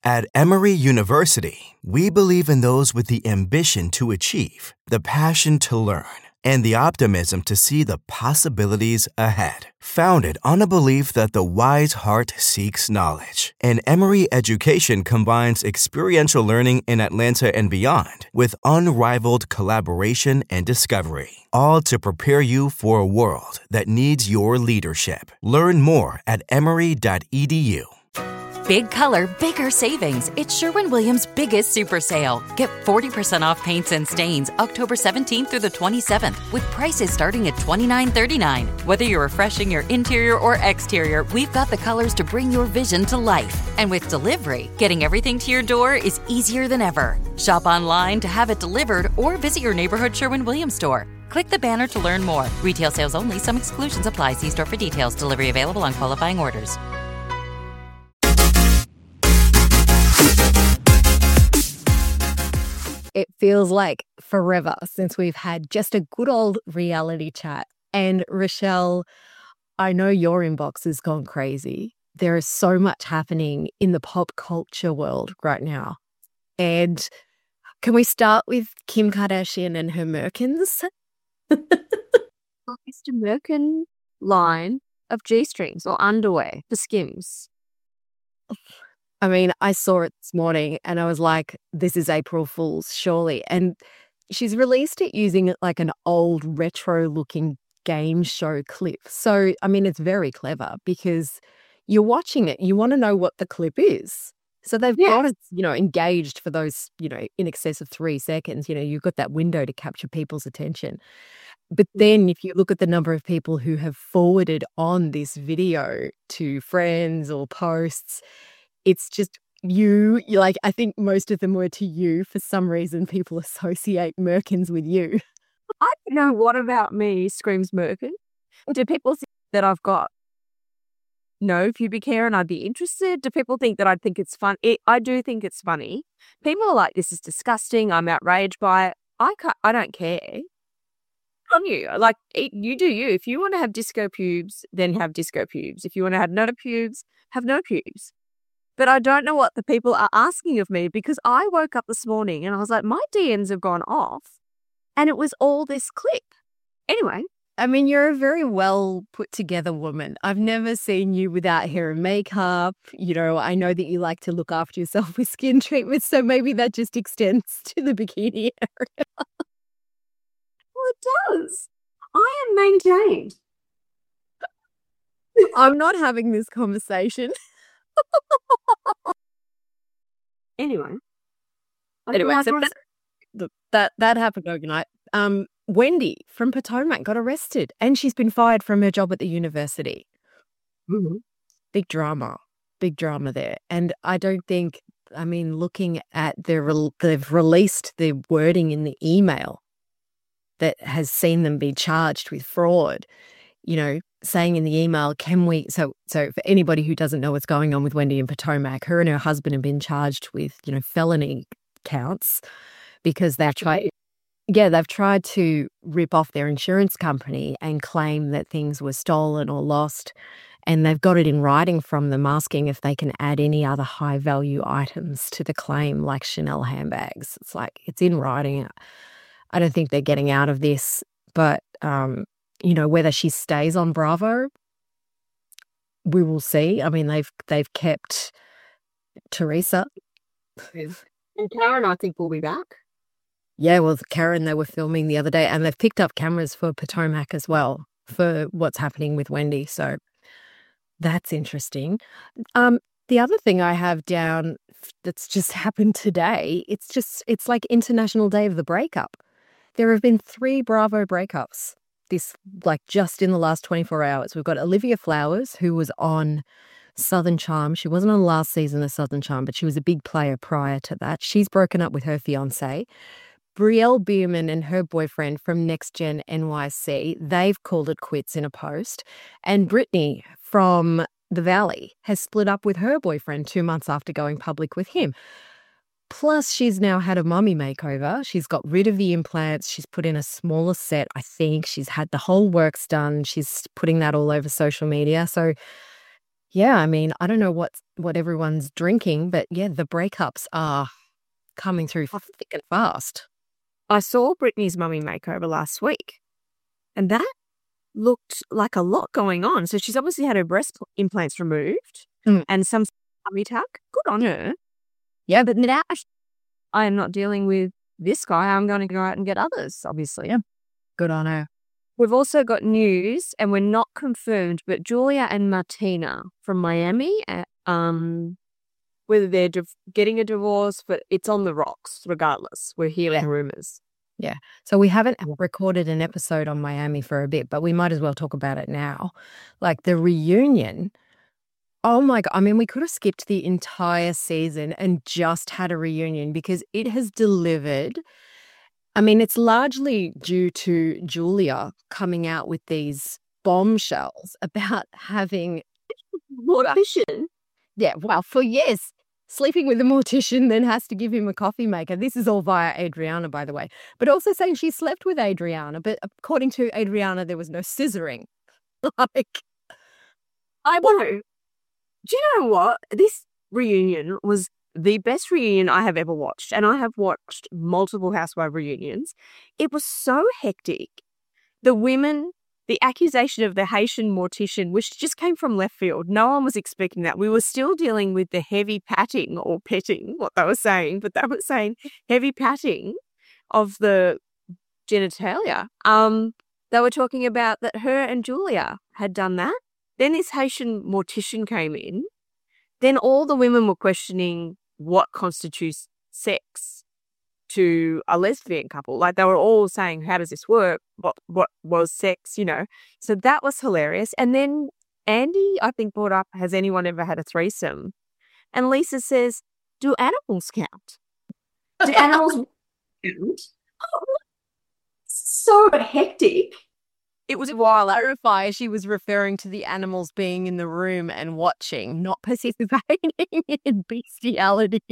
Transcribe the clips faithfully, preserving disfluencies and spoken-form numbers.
At Emory University, we believe in those with the ambition to achieve, the passion to learn, and the optimism to see the possibilities ahead. Founded on a belief that the wise heart seeks knowledge, and Emory Education combines experiential learning in Atlanta and beyond with unrivaled collaboration and discovery, all to prepare you for a world that needs your leadership. Learn more at emory dot e d u. Big color, bigger savings. It's Sherwin-Williams' biggest super sale. Get forty percent off paints and stains October seventeenth through the twenty-seventh with prices starting at twenty-nine thirty-nine. Whether you're refreshing your interior or exterior, we've got the colors to bring your vision to life. And with delivery, getting everything to your door is easier than ever. Shop online to have it delivered or visit your neighborhood Sherwin-Williams store. Click the banner to learn more. Retail sales only. Some exclusions apply. See store for details. Delivery available on qualifying orders. It feels like forever since we've had just a good old reality chat. And Rochelle, I know your inbox has gone crazy. There is so much happening in the pop culture world right now. And can we start with Kim Kardashian and her Merkins? Mister Merkin line of G-strings or underwear for Skims. I mean, I saw it this morning and I was like, this is April Fool's, surely. And she's released it using like an old retro looking game show clip. So, I mean, it's very clever because you're watching it. You want to know what the clip is. So they've Yeah. got it, you know, engaged for those, you know, in excess of three seconds. You know, you've got that window to capture people's attention. But then if you look at the number of people who have forwarded on this video to friends or posts, it's just you, you like, I think most of them were to you. For some reason, people associate Merkins with you. I don't know what about me screams Merkin. Do people think that I've got no pubic hair and I'd be interested? Do people think that I'd think it's fun? It, I do think it's funny. People are like, this is disgusting. I'm outraged by it. I can't, I don't care. On you. Like, it, you do you. If you want to have disco pubes, then have disco pubes. If you want to have no pubes, have no pubes. But I don't know what the people are asking of me because I woke up this morning and I was like, my D Ms have gone off and it was all this clip. Anyway. I mean, you're a very well put together woman. I've never seen you without hair and makeup. You know, I know that you like to look after yourself with skin treatments, so maybe that just extends to the bikini area. Well, it does. I am maintained. I'm not having this conversation. Anyway. Anyway, Like, so that, that that happened overnight. Um, Wendy from Potomac got arrested and she's been fired from her job at the university. mm-hmm. Big drama, big drama there. And I don't think, I mean, looking at their, they've released the wording in the email that has seen them be charged with fraud, you know, saying in the email, can we, so so for anybody who doesn't know what's going on with Wendy in Potomac, her and her husband have been charged with, you know, felony counts because they've tried, yeah, they've tried to rip off their insurance company and claim that things were stolen or lost. And they've got it in writing from them asking if they can add any other high value items to the claim, like Chanel handbags. It's like, it's in writing. I don't think they're getting out of this, but, um, you know, whether she stays on Bravo, we will see. I mean, they've they've kept Teresa. And Karen, I think, will be back. Yeah, well, Karen, they were filming the other day, and they've picked up cameras for Potomac as well for what's happening with Wendy. So that's interesting. Um, the other thing I have down that's just happened today, it's just, it's like International Day of the Breakup. There have been three Bravo breakups. This, like, just in the last twenty-four hours. We've got Olivia Flowers, who was on Southern Charm. She wasn't on last season of Southern Charm, but she was a big player prior to that. She's broken up with her fiancé. Brielle Bierman and her boyfriend from Next Gen N Y C, they've called it quits in a post. And Brittany from The Valley has split up with her boyfriend two months after going public with him. Plus, she's now had a mummy makeover. She's got rid of the implants. She's put in a smaller set, I think. She's had the whole works done. She's putting that all over social media. So, Yeah, I mean, I don't know what's what everyone's drinking, but yeah, the breakups are coming through thick and fast. I saw Brittany's mummy makeover last week, and that looked like a lot going on. So she's obviously had her breast implants removed Mm. and some tummy tuck. Good on her. Yeah, But now I am not dealing with this guy. I'm going to go out and get others, obviously. Yeah. good on her. We've also got news, and we're not confirmed, but Julia and Martina from Miami, uh, um, whether they're div- getting a divorce, but it's on the rocks regardless. We're hearing Yeah. rumors. So we haven't recorded an episode on Miami for a bit, but we might as well talk about it now. Like the reunion. Oh my God. I mean, we could have skipped the entire season and just had a reunion because it has delivered. I mean, it's largely due to Julia coming out with these bombshells about having, Mortician. yeah, well, for years, sleeping with a mortician, then has to give him a coffee maker. This is all via Adriana, by the way. But also saying she slept with Adriana. But according to Adriana, there was no scissoring. Like, I know. Do you know what? This reunion was the best reunion I have ever watched, and I have watched multiple housewife reunions. It was so hectic. The women, the accusation of the Haitian mortician, which just came from left field. No one was expecting that. We were still dealing with the heavy patting or petting, what they were saying, but they were saying heavy patting of the genitalia. Um, they were talking about that her and Julia had done that. Then this Haitian mortician came in. Then all the women were questioning what constitutes sex to a lesbian couple. Like they were all saying, how does this work? What what was sex, you know? So that was hilarious. And then Andy, I think, brought up, has anyone ever had a threesome? And Lisa says, do animals count? Do animals count? Oh, so hectic. It was a while. clarify, she was referring to the animals being in the room and watching, not participating in bestiality.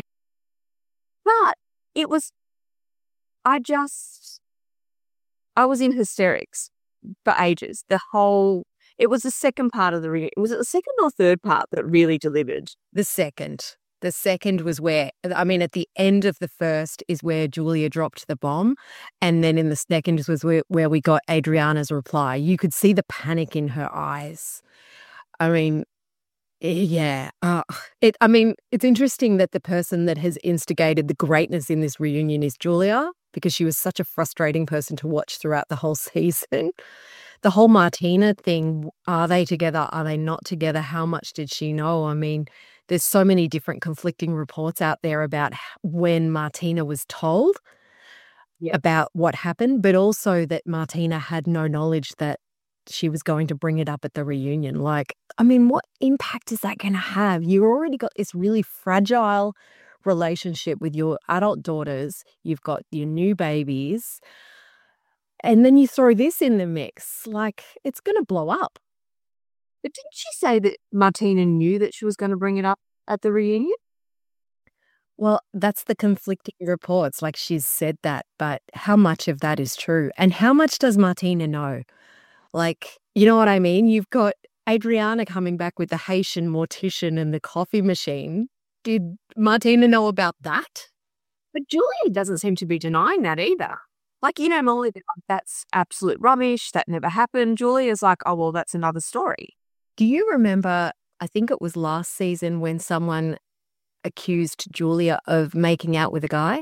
But it was, I just, I was in hysterics for ages. The whole, it was the second part of the reunion. Was it the second or third part that really delivered? The second. The second was where, I mean, at the end of the first is where Julia dropped the bomb. And then in the second was where, where we got Adriana's reply. You could see the panic in her eyes. I mean, yeah. Uh, it. I mean, it's interesting that the person that has instigated the greatness in this reunion is Julia, because she was such a frustrating person to watch throughout the whole season. The whole Martina thing, are they together? Are they not together? How much did she know? I mean, there's so many different conflicting reports out there about when Martina was told Yeah. about what happened, but also that Martina had no knowledge that she was going to bring it up at the reunion. Like, I mean, what impact is that going to have? You already got this really fragile relationship with your adult daughters. You've got your new babies. And then you throw this in the mix. Like, it's going to blow up. But didn't she say that Martina knew that she was going to bring it up at the reunion? Well, that's the conflicting reports. Like, she's said that, but how much of that is true? And how much does Martina know? Like, you know what I mean? You've got Adriana coming back with the Haitian mortician and the coffee machine. Did Martina know about that? But Julia doesn't seem to be denying that either. Like, you know, Molly, that's absolute rubbish. That never happened. Julia's like, oh, well, that's another story. Do you remember, I think it was last season when someone accused Julia of making out with a guy?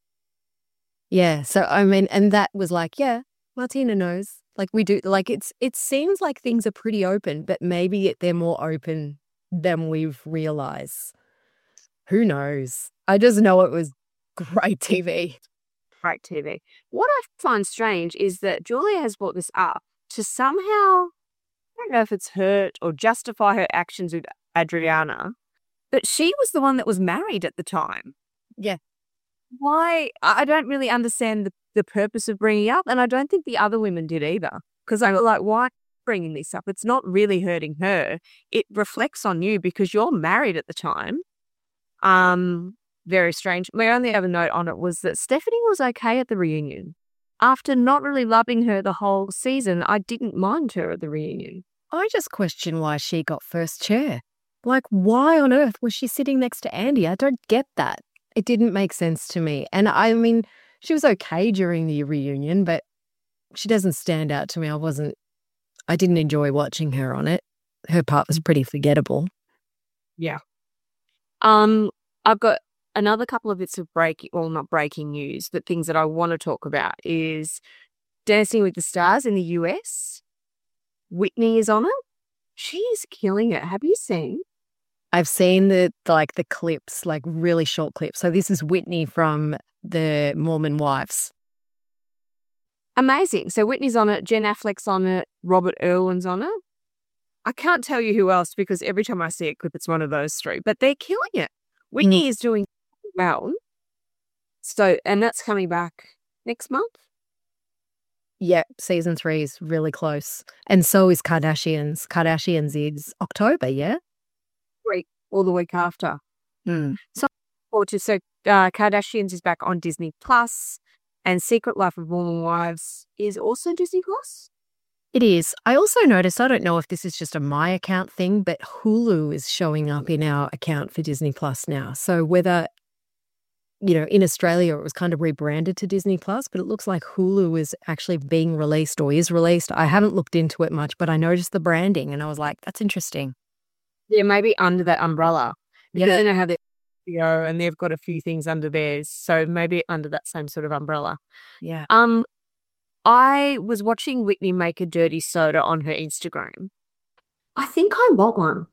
Yeah. So, I mean, and that was like, yeah, Martina knows. Like we do, like it's, it seems like things are pretty open, but maybe they're more open than we've realized. Who knows? I just know it was great T V. Great T V. What I find strange is that Julia has brought this up to somehow, I don't know if it's hurt or justify her actions with Adriana, but she was the one that was married at the time. Yeah. Why? I don't really understand the, the purpose of bringing it up, and I don't think the other women did either. Because I'm like, why bringing this up? It's not really hurting her. It reflects on you because you're married at the time. Um, very strange. My only other note on it was that Stephanie was okay at the reunion. After not really loving her the whole season, I didn't mind her at the reunion. I just question why she got first chair. Like, why on earth was she sitting next to Andy? I don't get that. It didn't make sense to me. And I mean, she was okay during the reunion, but she doesn't stand out to me. I wasn't, I didn't enjoy watching her on it. Her part was pretty forgettable. Yeah. Um, I've got another couple of bits of break, well, not breaking news, but things that I want to talk about is Dancing with the Stars in the U S. Whitney is on it. She's killing it. Have you seen? I've seen the like the clips, like really short clips. So this is Whitney from the Mormon Wives. Amazing. So Whitney's on it, Jen Affleck's on it, Robert Irwin's on it. I can't tell you who else because every time I see a clip, it's one of those three. But they're killing it. Whitney mm. is doing well. So, and that's coming back next month. Yeah, season three is really close. And so is Kardashians. Kardashians is October, yeah? Week or the week after. Mm. So, to, so uh, Kardashians is back on Disney Plus, and Secret Life of Mormon Wives is also Disney Plus. It is. I also noticed, I don't know if this is just a my account thing, but Hulu is showing up in our account for Disney Plus now. So whether, you know, in Australia it was kind of rebranded to Disney Plus, but it looks like Hulu is actually being released or is released. I haven't looked into it much, but I noticed the branding and I was like, that's interesting. Yeah, maybe under that umbrella. Because Yeah. I don't know how they're video and they've got a few things under theirs. So maybe under that same sort of umbrella. Yeah. Um, I was watching Whitney make a dirty soda on her Instagram. I think I want one.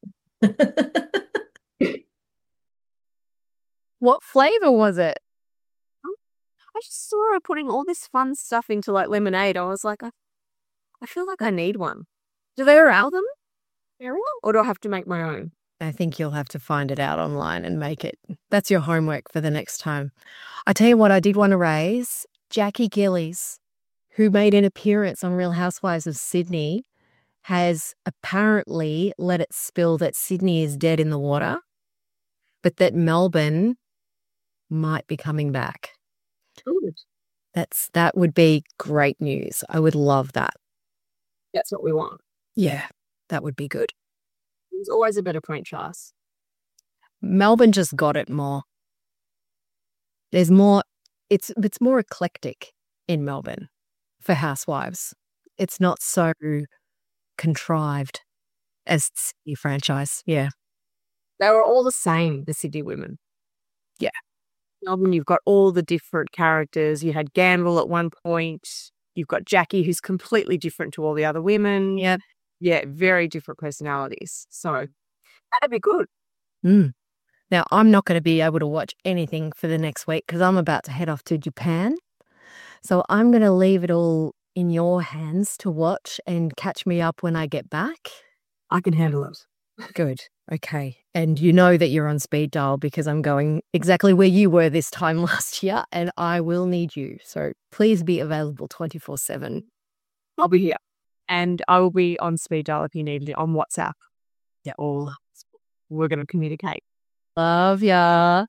What flavor was it? I just saw her putting all this fun stuff into like lemonade. I was like, I, I feel like I need one. Do they allow them? Or do I have to make my own? I think you'll have to find it out online and make it. That's your homework for the next time. I tell you what, I did want to raise Jackie Gillies, who made an appearance on Real Housewives of Sydney, has apparently let it spill that Sydney is dead in the water, but that Melbourne might be coming back. Good. That's that would be great news. I would love that. That's what we want. Yeah, that would be good. There's always a better point, Charles. Melbourne just got it more. There's more. It's it's more eclectic in Melbourne for housewives. It's not so contrived as the Sydney franchise. Yeah. They were all the same, the Sydney women. Yeah. Melbourne, you've got all the different characters. You had Gamble at one point. You've got Jackie, who's completely different to all the other women. Yeah. Yeah, very different personalities. So that'd be good. Mm. Now, I'm not going to be able to watch anything for the next week because I'm about to head off to Japan. So I'm going to leave it all in your hands to watch and catch me up when I get back. I can handle it. Good. Okay. And you know that you're on speed dial because I'm going exactly where you were this time last year and I will need you. So please be available twenty-four seven. I'll be here. And I will be on speed dial if you need it on WhatsApp. Yeah, all we're going to communicate. Love ya.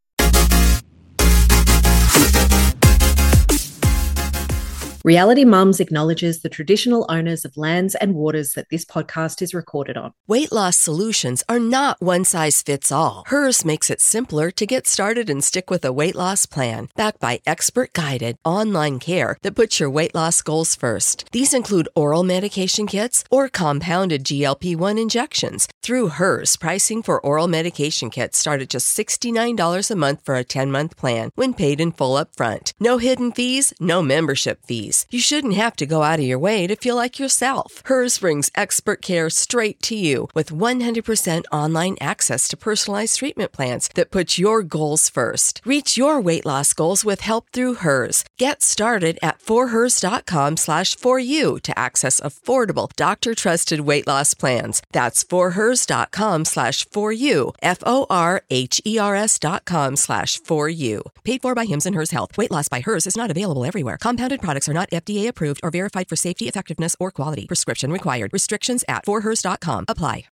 Reality Mums acknowledges the traditional owners of lands and waters that this podcast is recorded on. Weight loss solutions are not one size fits all. Hers makes it simpler to get started and stick with a weight loss plan, backed by expert-guided online care that puts your weight loss goals first. These include oral medication kits or compounded G L P one injections. Through Hers, pricing for oral medication kits start at just sixty-nine dollars a month for a ten-month plan when paid in full upfront. No hidden fees, no membership fees. You shouldn't have to go out of your way to feel like yourself. Hers brings expert care straight to you with one hundred percent online access to personalized treatment plans that put your goals first. Reach your weight loss goals with help through Hers. Get started at forhers.com slash for you to access affordable, doctor-trusted weight loss plans. That's forhers.com slash for you, F O R H E R S dot com slash for you. Paid for by Hims and Hers Health. Weight loss by Hers is not available everywhere. Compounded products are not F D A approved or verified for safety, effectiveness, or quality. Prescription required. Restrictions at for hers dot com apply.